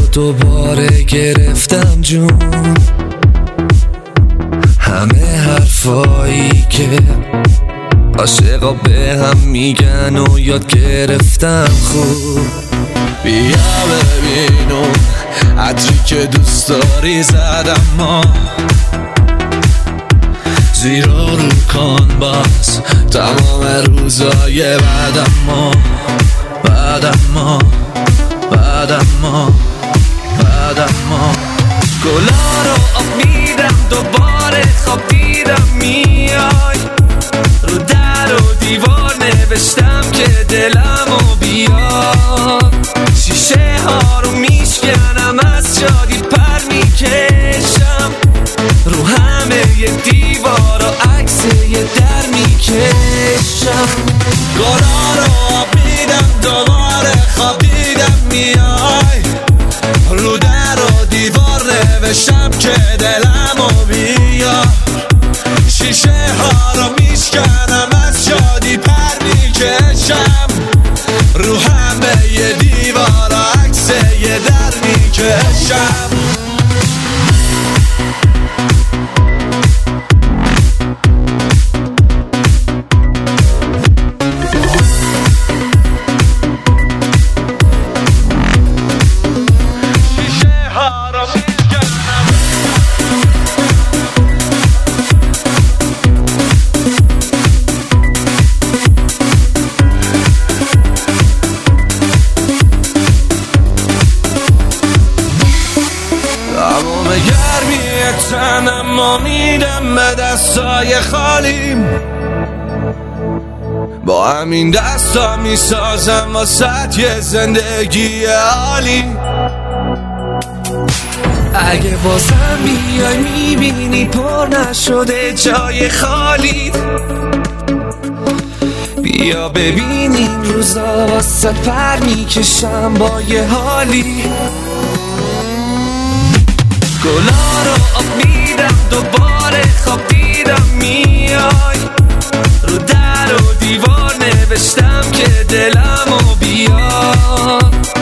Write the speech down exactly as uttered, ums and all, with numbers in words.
دوباره گرفتم جون، همه حرفایی که عاشقا به هم میگن و یاد گرفتم خوب. بیا ببینم عطری که دوست داری زدم ما، زیرا رو کن باز تمام روزای بعدم ما بعدم ما بعدم ما بعدم ما. گلا رو آب میدم دوباره خواب دیدم میای، رو در و دیوار نوشتم که دلمو بیار، شیشه ها رو میشکنم از شادی پر میکشم، رو همه ی دیوار و عکس یه در میکشم. گلا رو آب میدم دوباره خواب دیدم میای، رو در و دیوار نوشتم که دلمو بیار، شیشه ها رو میشکنم از شادی پر میکشم، رو همه ی دیوار و عکس یه در میکشم. تنم ما میدم به دستای خالیم، با همین دستا میسازم واسه یه زندگی عالی. اگه بازم بیای میبینی پر نشده جای خالی، بیا ببینیم روزا واسه پر میکشم با یه حالی. گلا رو آب میدم دوباره خواب دیدم میای، رو در و دیوار نوشتم که دلمو بیار،